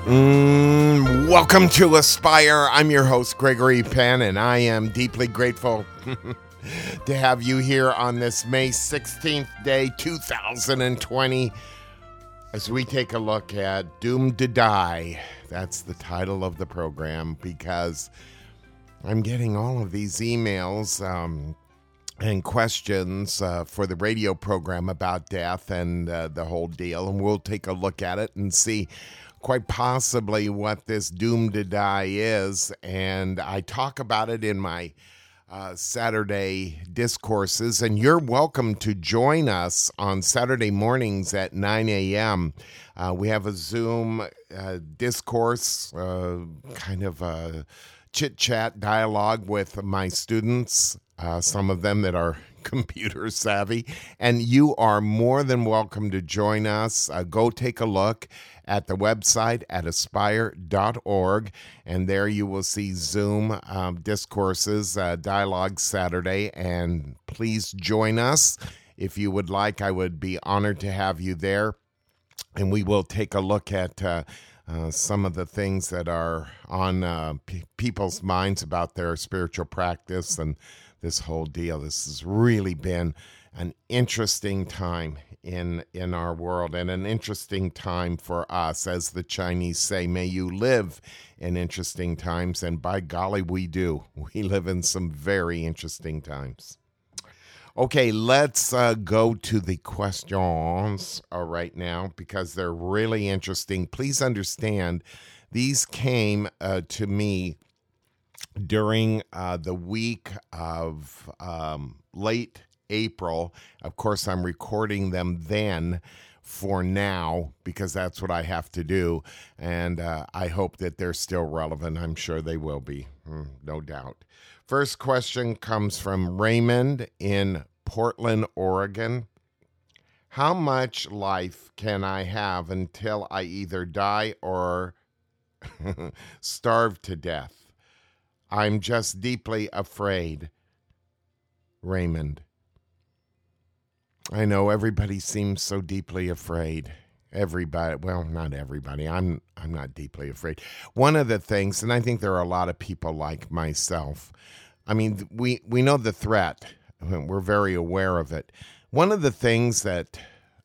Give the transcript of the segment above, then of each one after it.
Welcome to Aspire. I'm your host, Gregory Penn, and I am deeply grateful to have you here on this May 16th day, 2020, as we take a look at Doomed to Die. That's the title of the program, because I'm getting all of these emails and questions for the radio program about death and the whole deal, and we'll take a look at it and see quite possibly what this Doomed to Die is. And I talk about it in my Saturday discourses, and you're welcome to join us on Saturday mornings at 9 a.m. We have a Zoom discourse, kind of a chit-chat dialogue with my students, some of them that are computer savvy, and you are more than welcome to join us. Go take a look at the website at aspire.org, and there you will see Zoom discourses, dialogue Saturday, and please join us if you would like. I would be honored to have you there, and we will take a look at some of the things that are on people's minds about their spiritual practice and this whole deal. This has really been an interesting time in our world, and an interesting time for us. As the Chinese say, may you live in interesting times, and by golly, we do. We live in some very interesting times. Okay, let's go to the questions right now, because they're really interesting. Please understand, these came to me during the week of late April. Of course, I'm recording them then for now, because that's what I have to do. And I hope that they're still relevant. I'm sure they will be, no doubt. First question comes from Raymond in Portland, Oregon. How much life can I have until I either die or starve to death? I'm just deeply afraid. Raymond. I know everybody seems so deeply afraid. Everybody, well, not everybody. I'm not deeply afraid. One of the things, and I think there are a lot of people like myself, I mean, we know the threat. We're very aware of it. One of the things that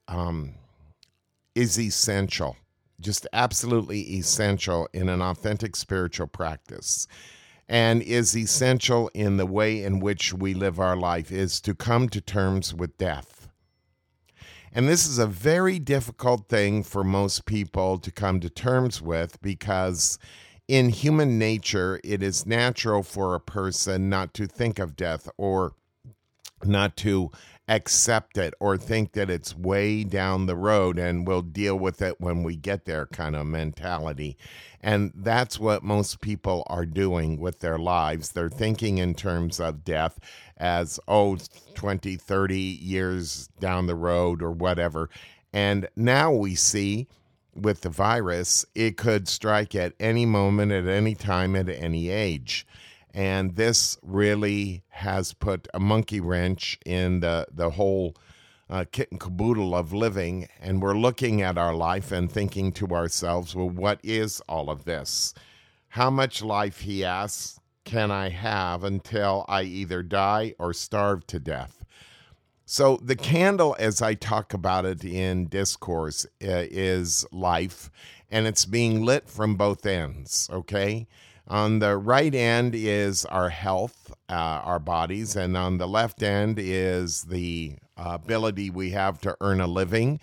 is essential, just absolutely essential in an authentic spiritual practice, and is essential in the way in which we live our life, is to come to terms with death. And this is a very difficult thing for most people to come to terms with, because in human nature, it is natural for a person not to think of death, or not to accept it, or think that it's way down the road and we'll deal with it when we get there kind of mentality. And that's what most people are doing with their lives. They're thinking in terms of death as, 20, 30 years down the road or whatever. And now we see with the virus, it could strike at any moment, at any time, at any age. And this really has put a monkey wrench in the whole kit and caboodle of living. And we're looking at our life and thinking to ourselves, well, what is all of this? How much life, he asks, can I have until I either die or starve to death? So the candle, as I talk about it in discourse, is life, and it's being lit from both ends, okay? On the right end is our health, our bodies, and on the left end is the ability we have to earn a living,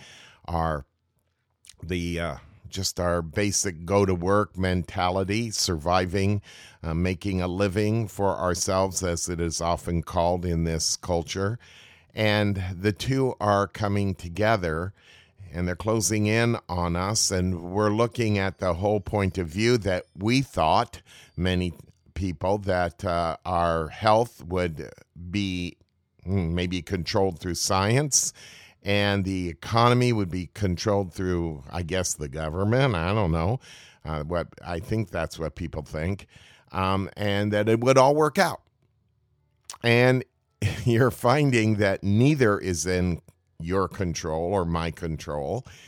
just our basic go-to-work mentality, surviving, making a living for ourselves, as it is often called in this culture. And the two are coming together, and they're closing in on us, and we're looking at the whole point of view that we thought, many people, that our health would be maybe controlled through science, and the economy would be controlled through, I guess, the government. I don't know. I think that's what people think, and that it would all work out. And you're finding that neither is in your control or my control.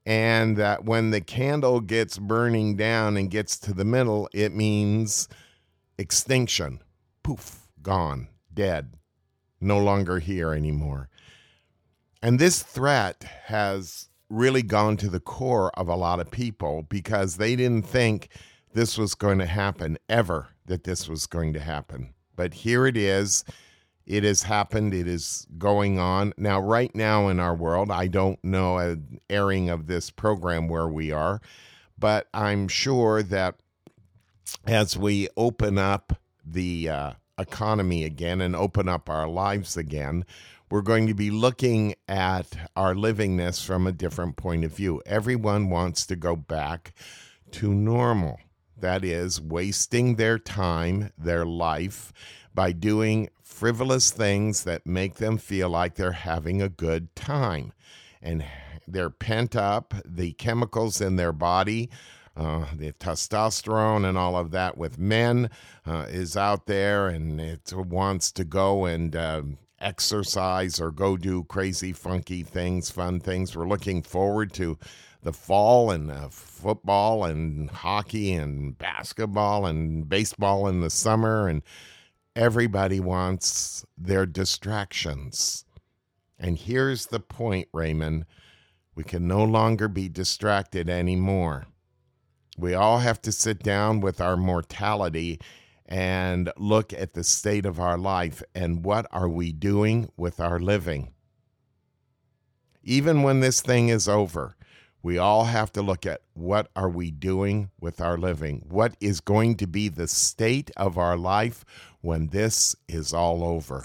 And that when the candle gets burning down and gets to the middle, it means extinction. Poof, gone, dead, no longer here anymore. And this threat has really gone to the core of a lot of people because they didn't think this was going to happen ever, that this was going to happen. But here it is. It has happened. It is going on. Now, right now in our world, I don't know an airing of this program where we are, but I'm sure that as we open up the economy again and open up our lives again, we're going to be looking at our livingness from a different point of view. Everyone wants to go back to normal. That is, wasting their time, their life, by doing frivolous things that make them feel like they're having a good time. And they're pent up, the chemicals in their body, the testosterone and all of that with men is out there, and it wants to go and exercise or go do crazy, funky things, fun things. We're looking forward to the fall and football and hockey and basketball and baseball in the summer, and everybody wants their distractions. And here's the point, Raymond. We can no longer be distracted anymore. We all have to sit down with our mortality and look at the state of our life and what are we doing with our living. Even when this thing is over, we all have to look at what are we doing with our living. What is going to be the state of our life when this is all over?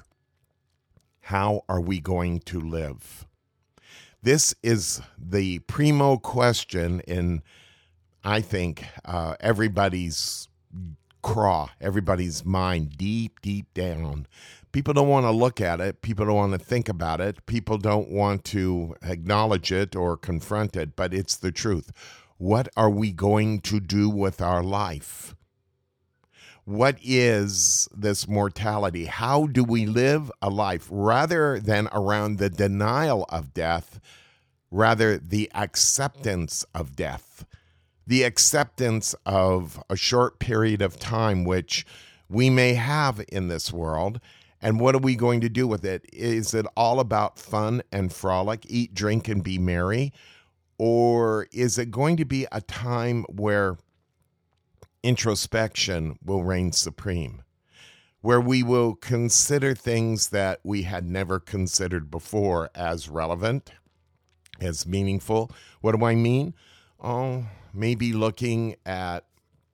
How are we going to live? This is the primo question in, I think, everybody's craw, everybody's mind, deep, deep down. People don't want to look at it. People don't want to think about it. People don't want to acknowledge it or confront it, but it's the truth. What are we going to do with our life? What is this mortality? How do we live a life rather than around the denial of death, rather the acceptance of death, the acceptance of a short period of time which we may have in this world? And what are we going to do with it? Is it all about fun and frolic, eat, drink, and be merry? Or is it going to be a time where introspection will reign supreme, where we will consider things that we had never considered before as relevant, as meaningful? What do I mean? Oh, maybe looking at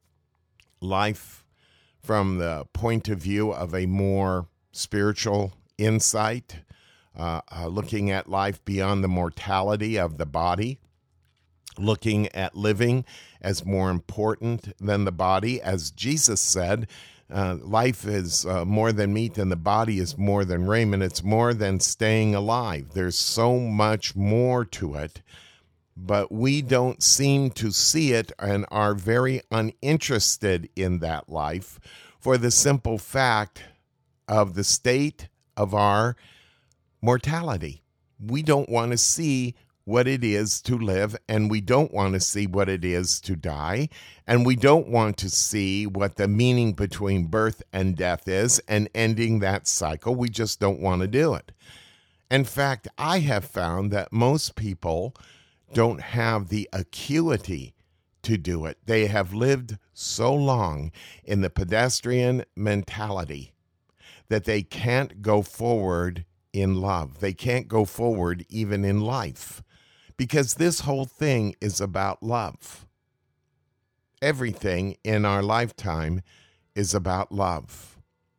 life from the point of view of a more spiritual insight, looking at life beyond the mortality of the body, looking at living as more important than the body. As Jesus said, life is more than meat and the body is more than raiment. It's more than staying alive. There's so much more to it, but we don't seem to see it and are very uninterested in that life for the simple fact of the state of our mortality. We don't want to see what it is to live, and we don't want to see what it is to die, and we don't want to see what the meaning between birth and death is and ending that cycle. We just don't want to do it. In fact, I have found that most people don't have the acuity to do it. They have lived so long in the pedestrian mentality that they can't go forward in love. They can't go forward even in life, because this whole thing is about love. Everything in our lifetime is about love.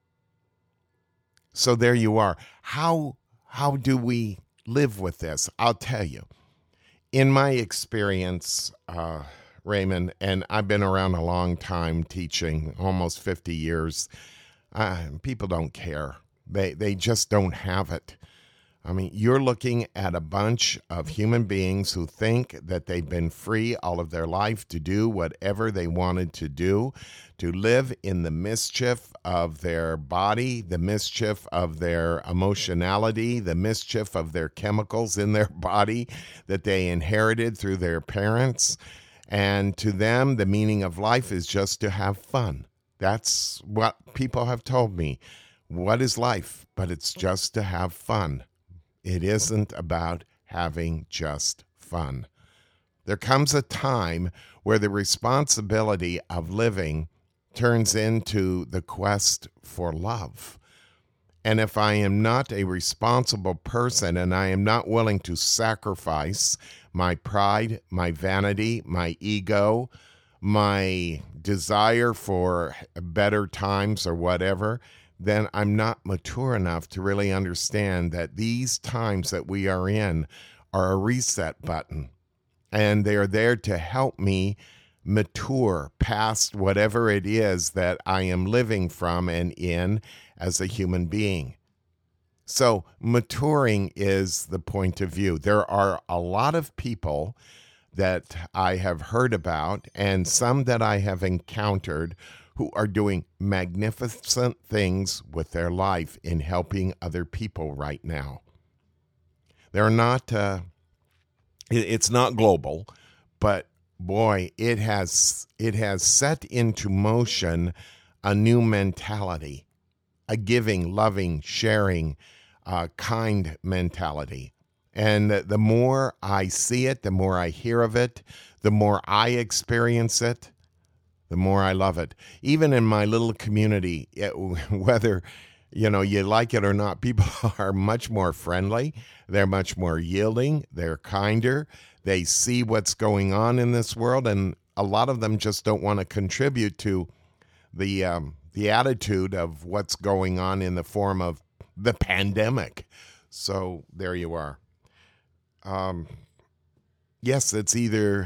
So there you are. How do we live with this? I'll tell you. In my experience, Raymond, and I've been around a long time teaching, almost 50 years, people don't care. They just don't have it. I mean, you're looking at a bunch of human beings who think that they've been free all of their life to do whatever they wanted to do, to live in the mischief of their body, the mischief of their emotionality, the mischief of their chemicals in their body that they inherited through their parents. And to them, the meaning of life is just to have fun. That's what people have told me. What is life? But it's just to have fun. It isn't about having just fun. There comes a time where the responsibility of living turns into the quest for love. And if I am not a responsible person and I am not willing to sacrifice my pride, my vanity, my ego, my desire for better times or whatever, then I'm not mature enough to really understand that these times that we are in are a reset button. And they are there to help me mature past whatever it is that I am living from and in as a human being. So maturing is the point of view. There are a lot of people that I have heard about and some that I have encountered who are doing magnificent things with their life in helping other people right now. They're not, it's not global, but boy, it has set into motion a new mentality, a giving, loving, sharing, kind mentality. And the more I see it, the more I hear of it, the more I experience it, the more I love it. Even in my little community, whether you like it or not, people are much more friendly. They're much more yielding. They're kinder. They see what's going on in this world, and a lot of them just don't want to contribute to the attitude of what's going on in the form of the pandemic. So there you are. Yes, it's either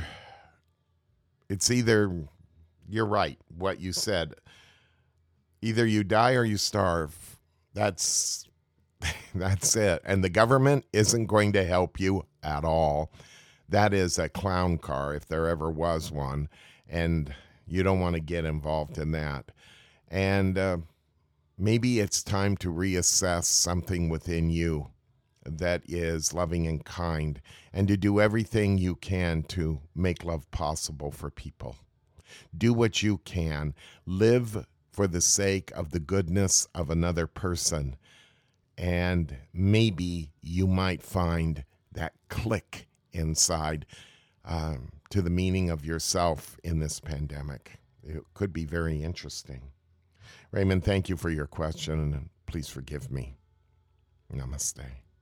you're right, what you said. Either you die or you starve. That's it. And the government isn't going to help you at all. That is a clown car if there ever was one. And you don't want to get involved in that. And maybe it's time to reassess something within you that is loving and kind, and to do everything you can to make love possible for people. Do what you can. Live for the sake of the goodness of another person. And maybe you might find that click inside to the meaning of yourself in this pandemic. It could be very interesting. Raymond, thank you for your question, and please forgive me. Namaste.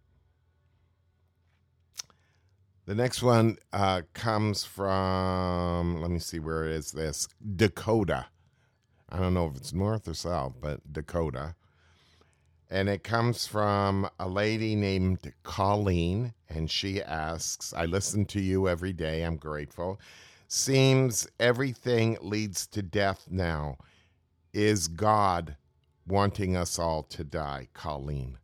The next one comes from, let me see, where is this? Dakota. I don't know if it's north or south, but Dakota. And it comes from a lady named Colleen, and she asks, I listen to you every day, I'm grateful. Seems everything leads to death now. Is God wanting us all to die, Colleen?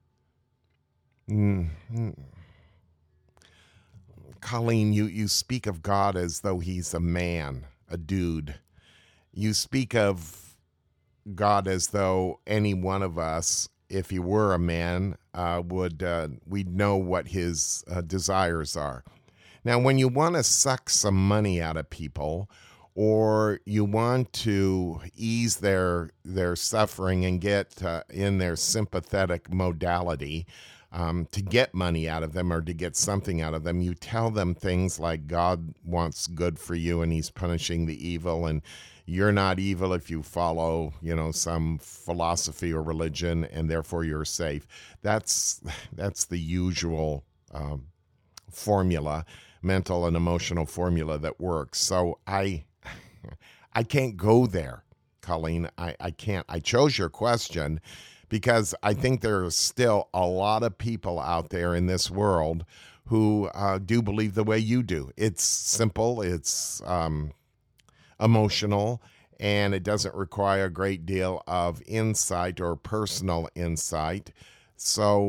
Colleen, you speak of God as though he's a man, a dude. You speak of God as though any one of us, if he were a man, we'd know what his desires are. Now, when you want to suck some money out of people, or you want to ease their suffering and get in their sympathetic modality, to get money out of them or to get something out of them, you tell them things like God wants good for you and he's punishing the evil, and you're not evil if you follow, some philosophy or religion, and therefore you're safe. That's the usual formula, mental and emotional formula that works. So I can't go there, Colleen. I can't. I chose your question because I think there are still a lot of people out there in this world who do believe the way you do. It's simple, it's emotional, and it doesn't require a great deal of insight or personal insight. So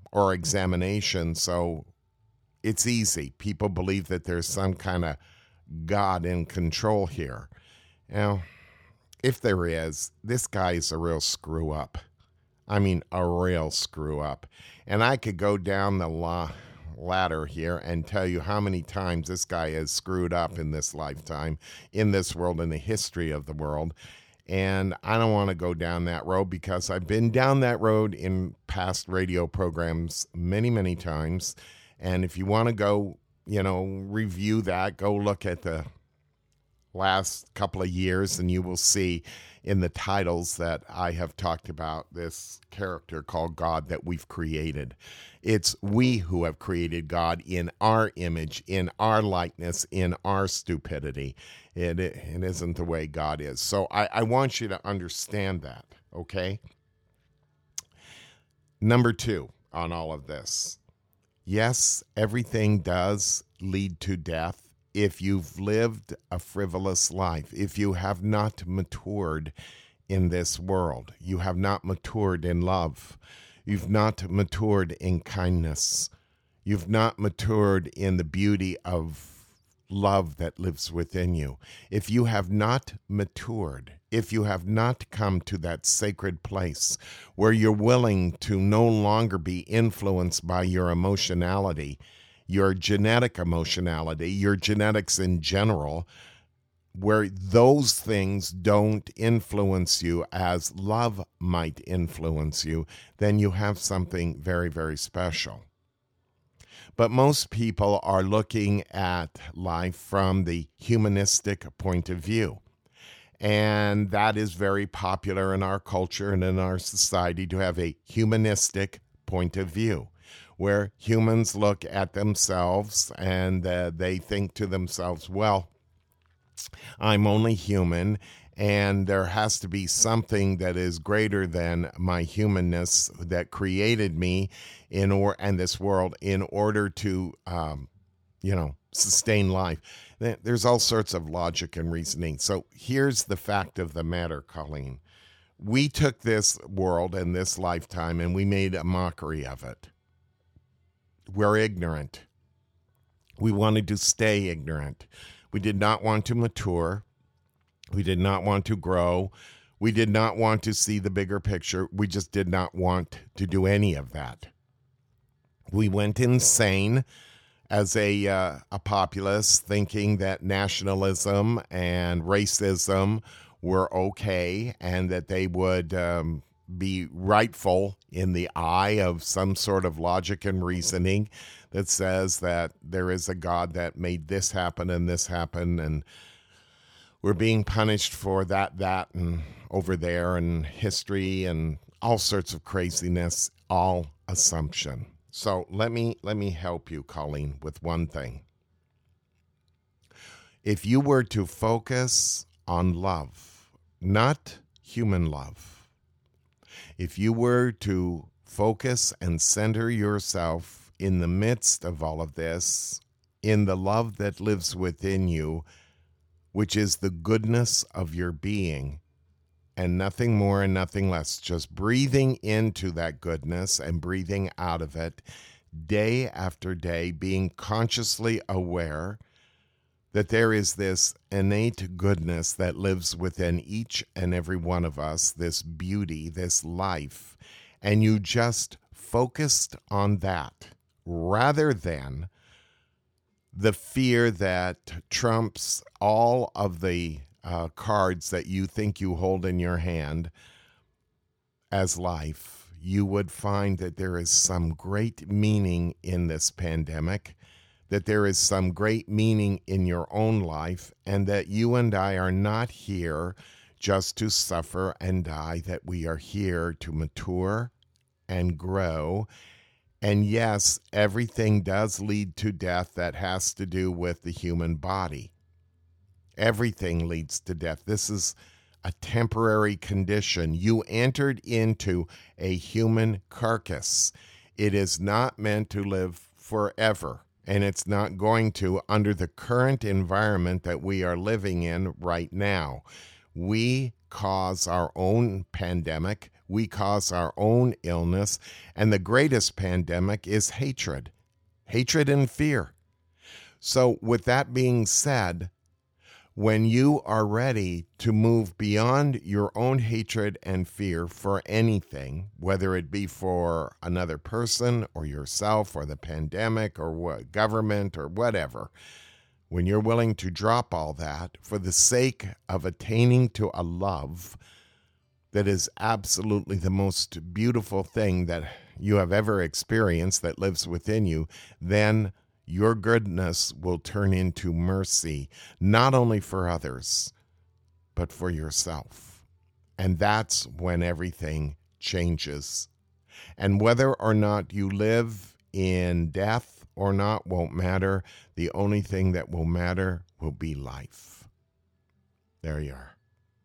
or examination. So it's easy. People believe that there's some kind of God in control here. Now, if there is, this guy is a real screw up. I mean, a real screw up. And I could go down the ladder here and tell you how many times this guy has screwed up in this lifetime, in this world, in the history of the world. And I don't want to go down that road because I've been down that road in past radio programs many, many times. And if you want to go, review that, go look at the last couple of years and you will see in the titles that I have talked about this character called God that we've created. It's we who have created God in our image, in our likeness, in our stupidity. It isn't the way God is. So I want you to understand that, okay? Number 2 on all of this. Yes, everything does lead to death. If you've lived a frivolous life, if you have not matured in this world, you have not matured in love, you've not matured in kindness, you've not matured in the beauty of love that lives within you. If you have not matured, if you have not come to that sacred place where you're willing to no longer be influenced by your emotionality, your genetic emotionality, your genetics in general, where those things don't influence you as love might influence you, then you have something very, very special. But most people are looking at life from the humanistic point of view. And that is very popular in our culture and in our society to have a humanistic point of view, where humans look at themselves and they think to themselves, well, I'm only human, and there has to be something that is greater than my humanness that created me and this world in order to, sustain life. There's all sorts of logic and reasoning. So here's the fact of the matter, Colleen. We took this world and this lifetime and we made a mockery of it. We're ignorant. We wanted to stay ignorant. We did not want to mature. We did not want to grow. We did not want to see the bigger picture. We just did not want to do any of that. We went insane as a populace, thinking that nationalism and racism were okay and that they would be rightful in the eye of some sort of logic and reasoning that says that there is a God that made this happen, and we're being punished for that, and over there, and history, and all sorts of craziness, all assumption. So let me help you, Colleen, with one thing. If you were to focus on love, not human love, if you were to focus and center yourself in the midst of all of this, in the love that lives within you, which is the goodness of your being, and nothing more and nothing less, just breathing into that goodness and breathing out of it day after day, being consciously aware that there is this innate goodness that lives within each and every one of us, this beauty, this life, and you just focused on that rather than the fear that trumps all of the cards that you think you hold in your hand as life, you would find that there is some great meaning in this pandemic, that there is some great meaning in your own life, and that you and I are not here just to suffer and die, that we are here to mature and grow. And yes, everything does lead to death that has to do with the human body. Everything leads to death. This is a temporary condition. You entered into a human carcass. It is not meant to live forever, and it's not going to under the current environment that we are living in right now. We cause our own pandemic. we cause our own illness. And the greatest pandemic is hatred and fear. So with that being said, when you are ready to move beyond your own hatred and fear for anything, whether it be for another person or yourself or the pandemic or what, government or whatever, when you're willing to drop all that for the sake of attaining to a love that is absolutely the most beautiful thing that you have ever experienced that lives within you, then your goodness will turn into mercy, not only for others, but for yourself. And that's when everything changes. And whether or not you live in death or not won't matter. The only thing that will matter will be life. There you are.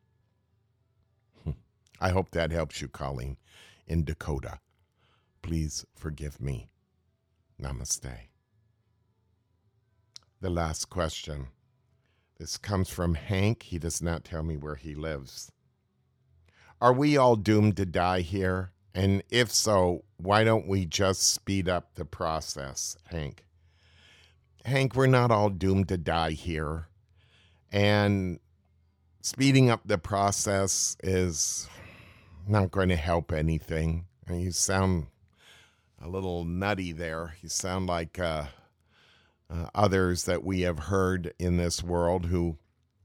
I hope that helps you, Colleen, in Dakota. Please forgive me. Namaste. The last question. This comes from Hank. He does not tell me where he lives. Are we all doomed to die here? And if so, why don't we just speed up the process, Hank? Hank, we're not all doomed to die here. And speeding up the process is not going to help anything. And you sound a little nutty there. You sound like others that we have heard in this world who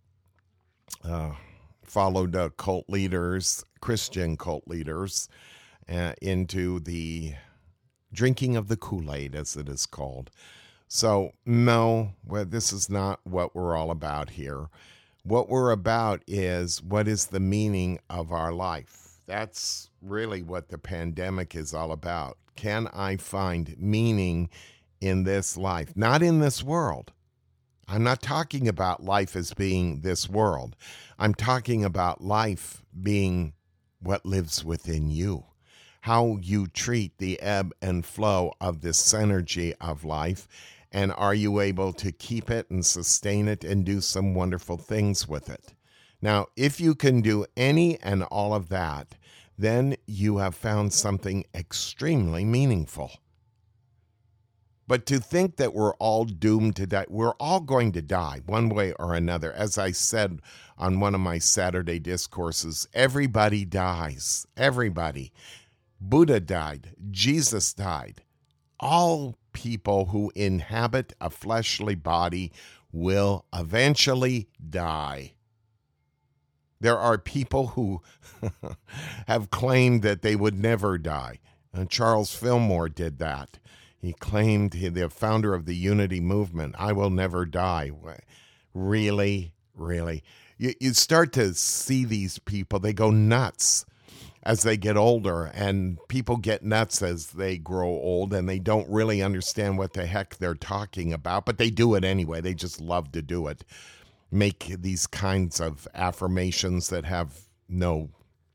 followed cult leaders, Christian cult leaders, into the drinking of the Kool-Aid, as it is called. So, no, this is not what we're all about here. What we're about is what is the meaning of our life. That's really what the pandemic is all about. Can I find meaning in this life? Not in this world. I'm not talking about life as being this world. I'm talking about life being what lives within you. How you treat the ebb and flow of this synergy of life. And are you able to keep it and sustain it and do some wonderful things with it? Now, if you can do any and all of that, then you have found something extremely meaningful. But to think that we're all doomed to die, we're all going to die one way or another. As I said on one of my Saturday discourses, everybody dies. Everybody. Buddha died. Jesus died. All people who inhabit a fleshly body will eventually die. There are people who have claimed that they would never die. Charles Fillmore did that. He claimed, the founder of the Unity movement, I will never die. Really? Really? You start to see these people, they go nuts as they get older, and people get nuts as they grow old, and they don't really understand what the heck they're talking about, but they do it anyway. They just love to do it. Make these kinds of affirmations that have no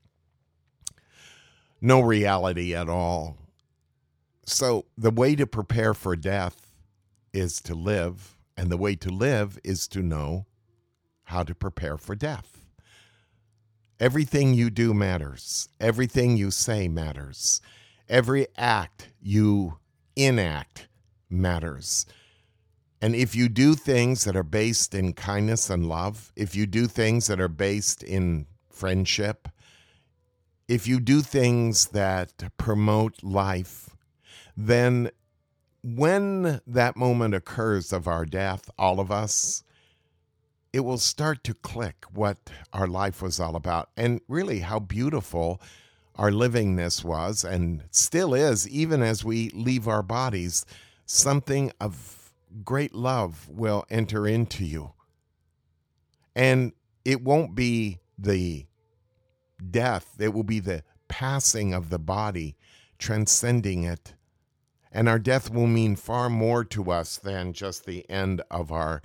reality at all. So the way to prepare for death is to live, and the way to live is to know how to prepare for death. Everything you do matters. Everything you say matters. Every act you enact matters. And if you do things that are based in kindness and love, if you do things that are based in friendship, if you do things that promote life, then when that moment occurs of our death, all of us, it will start to click what our life was all about and really how beautiful our livingness was and still is, even as we leave our bodies. Something of great love will enter into you. And it won't be the death, it will be the passing of the body, transcending it. And our death will mean far more to us than just the end of our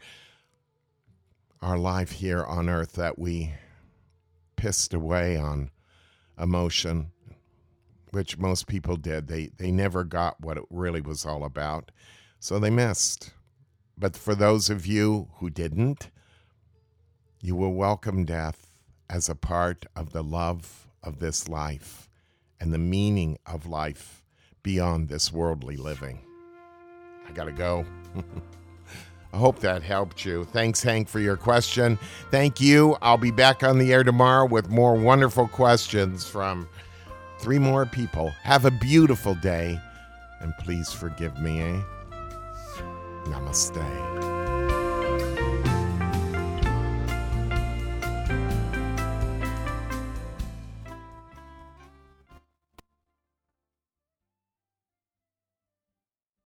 life here on earth that we pissed away on emotion, which most people did. They never got what it really was all about, so they missed. But for those of you who didn't, you will welcome death as a part of the love of this life. and the meaning of life beyond this worldly living. I gotta go. I hope that helped you. Thanks, Hank, for your question. Thank you. I'll be back on the air tomorrow with more wonderful questions from 3 more people. Have a beautiful day, and please forgive me, Namaste.